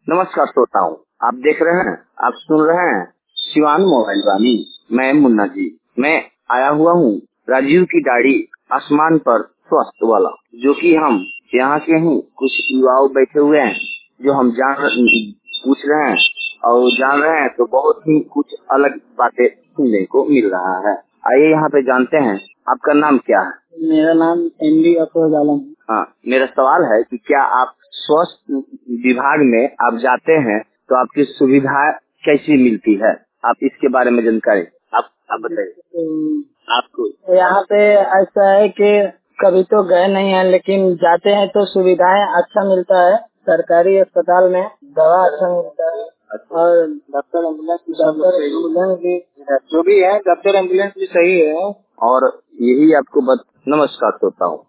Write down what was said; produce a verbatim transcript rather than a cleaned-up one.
नमस्कार श्रोताओं, आप देख रहे हैं, आप सुन रहे हैं शिवान मोबाइल वाणी। मैं मुन्ना जी, मैं आया हुआ हूँ राजीव की दाढ़ी आसमान पर स्वस्थ वाला, जो कि हम यहाँ के ही कुछ युवाओं बैठे हुए हैं, जो हम जान पूछ रहे हैं और जान रहे हैं तो बहुत ही कुछ अलग बातें सुनने को मिल रहा है। आइए यहाँ पे जानते हैं, आपका नाम क्या है? मेरा नाम एम डी अफरोज आलम। हाँ, मेरा सवाल है कि क्या आप स्वास्थ्य विभाग में आप जाते हैं तो आपकी सुविधा कैसी मिलती है? आप इसके बारे में जानकारी आप आप बताइए। आपको यहाँ पे ऐसा है कि कभी तो गए नहीं है, लेकिन जाते हैं तो सुविधाएं अच्छा मिलता है। सरकारी अस्पताल में दवा अच्छा मिलता है और डॉक्टर एम्बुलेंस डॉक्टर एम्बुलेंस भी जो भी है डॉक्टर एम्बुलेंस भी सही है। और यही आपको बत... नमस्कार होता हूँ।